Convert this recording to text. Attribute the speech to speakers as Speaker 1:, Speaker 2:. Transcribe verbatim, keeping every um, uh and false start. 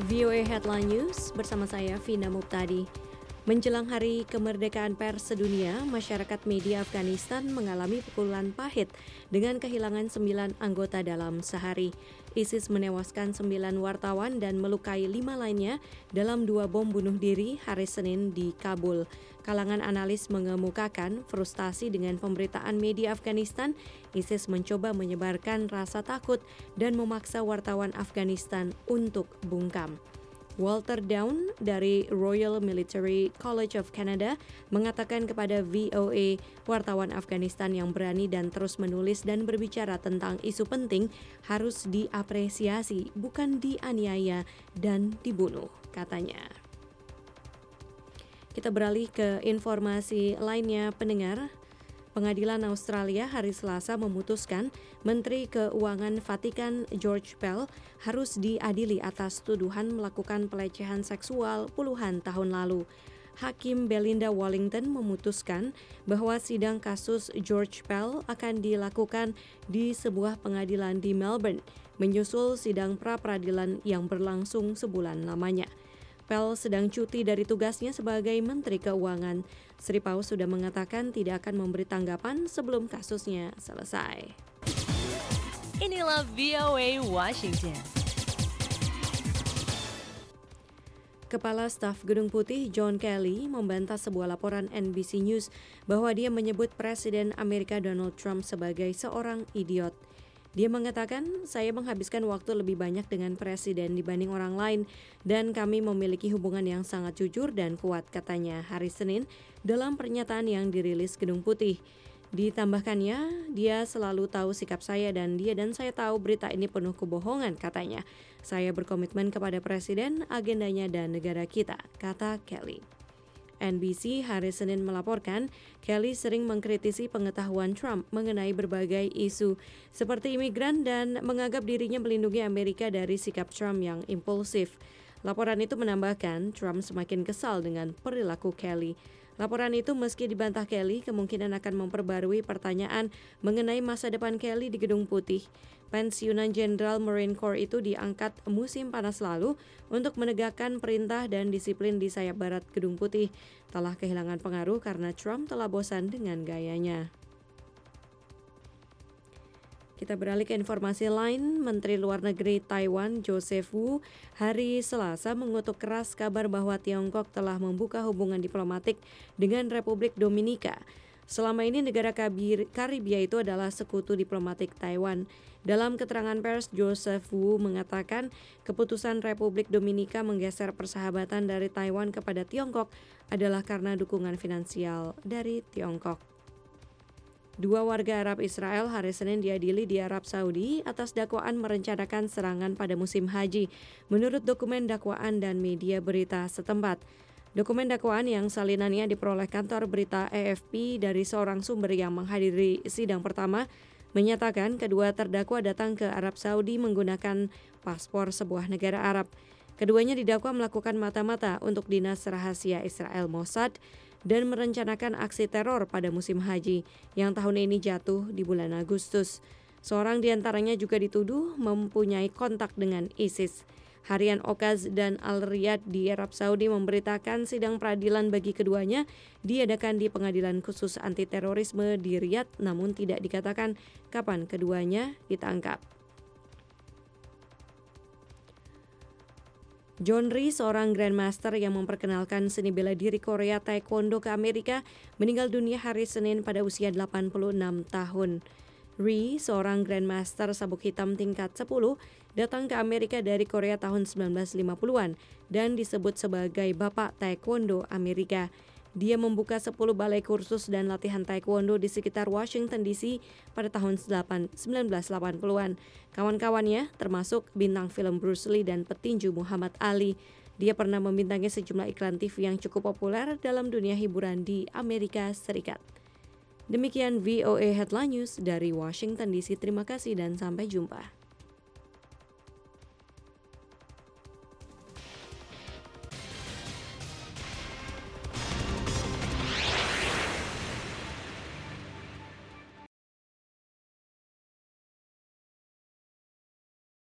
Speaker 1: V O A Headline News bersama saya Vina Muptadi. Menjelang Hari Kemerdekaan Pers Sedunia, masyarakat media Afghanistan mengalami pukulan pahit dengan kehilangan sembilan anggota dalam sehari. ISIS menewaskan sembilan wartawan dan melukai lima lainnya dalam dua bom bunuh diri hari Senin di Kabul. Kalangan analis mengemukakan frustasi dengan pemberitaan media Afghanistan. ISIS mencoba menyebarkan rasa takut dan memaksa wartawan Afghanistan untuk bungkam. Walter Down dari Royal Military College of Canada mengatakan kepada V O A, wartawan Afghanistan yang berani dan terus menulis dan berbicara tentang isu penting harus diapresiasi, bukan dianiaya dan dibunuh, katanya. Kita beralih ke informasi lainnya, pendengar. Pengadilan Australia hari Selasa memutuskan Menteri Keuangan Vatikan George Pell harus diadili atas tuduhan melakukan pelecehan seksual puluhan tahun lalu. Hakim Belinda Wallington memutuskan bahwa sidang kasus George Pell akan dilakukan di sebuah pengadilan di Melbourne, menyusul sidang pra-peradilan yang berlangsung sebulan lamanya. Pell sedang cuti dari tugasnya sebagai Menteri Keuangan. Sri Paus sudah mengatakan tidak akan memberi tanggapan sebelum kasusnya selesai.
Speaker 2: Inilah V O A Washington.
Speaker 1: Kepala Staf Gedung Putih John Kelly membantah sebuah laporan N B C News bahwa dia menyebut Presiden Amerika Donald Trump sebagai seorang idiot. Dia mengatakan, saya menghabiskan waktu lebih banyak dengan presiden dibanding orang lain dan kami memiliki hubungan yang sangat jujur dan kuat, katanya hari Senin dalam pernyataan yang dirilis Gedung Putih. Ditambahkannya, dia selalu tahu sikap saya dan dia dan saya tahu berita ini penuh kebohongan, katanya. Saya berkomitmen kepada presiden, agendanya dan negara kita, kata Kelly. N B C hari Senin melaporkan Kelly sering mengkritisi pengetahuan Trump mengenai berbagai isu seperti imigran dan menganggap dirinya melindungi Amerika dari sikap Trump yang impulsif. Laporan itu menambahkan Trump semakin kesal dengan perilaku Kelly. Laporan itu meski dibantah Kelly kemungkinan akan memperbarui pertanyaan mengenai masa depan Kelly di Gedung Putih. Pensiunan Jenderal Marine Corps itu diangkat musim panas lalu untuk menegakkan perintah dan disiplin di sayap barat Gedung Putih. Telah kehilangan pengaruh karena Trump telah bosan dengan gayanya. Kita beralih ke informasi lain. Menteri Luar Negeri Taiwan Joseph Wu hari Selasa mengutuk keras kabar bahwa Tiongkok telah membuka hubungan diplomatik dengan Republik Dominika. Selama ini negara Karibia itu adalah sekutu diplomatik Taiwan. Dalam keterangan pers, Joseph Wu mengatakan keputusan Republik Dominika menggeser persahabatan dari Taiwan kepada Tiongkok adalah karena dukungan finansial dari Tiongkok. Dua warga Arab Israel hari Senin diadili di Arab Saudi atas dakwaan merencanakan serangan pada musim haji, menurut dokumen dakwaan dan media berita setempat. Dokumen dakwaan yang salinannya diperoleh kantor berita A F P dari seorang sumber yang menghadiri sidang pertama menyatakan kedua terdakwa datang ke Arab Saudi menggunakan paspor sebuah negara Arab. Keduanya didakwa melakukan mata-mata untuk dinas rahasia Israel Mossad dan merencanakan aksi teror pada musim haji yang tahun ini jatuh di bulan Agustus. Seorang di antaranya juga dituduh mempunyai kontak dengan ISIS. Harian Okaz dan Al-Riyadh di Arab Saudi memberitakan sidang peradilan bagi keduanya diadakan di Pengadilan Khusus Anti Terorisme di Riyadh, namun tidak dikatakan kapan keduanya ditangkap. John Rhee, seorang Grandmaster yang memperkenalkan seni bela diri Korea Taekwondo ke Amerika, meninggal dunia hari Senin pada usia delapan puluh enam tahun. Rhee, seorang Grandmaster sabuk hitam tingkat sepuluh, datang ke Amerika dari Korea tahun sembilan belas lima puluhan dan disebut sebagai Bapak Taekwondo Amerika. Dia membuka sepuluh balai kursus dan latihan taekwondo di sekitar Washington D C pada tahun sembilan belas delapan puluhan. Kawan-kawannya termasuk bintang film Bruce Lee dan petinju Muhammad Ali. Dia pernah membintangi sejumlah iklan T V yang cukup populer dalam dunia hiburan di Amerika Serikat. Demikian V O A Headline News dari Washington D C. Terima kasih dan sampai jumpa.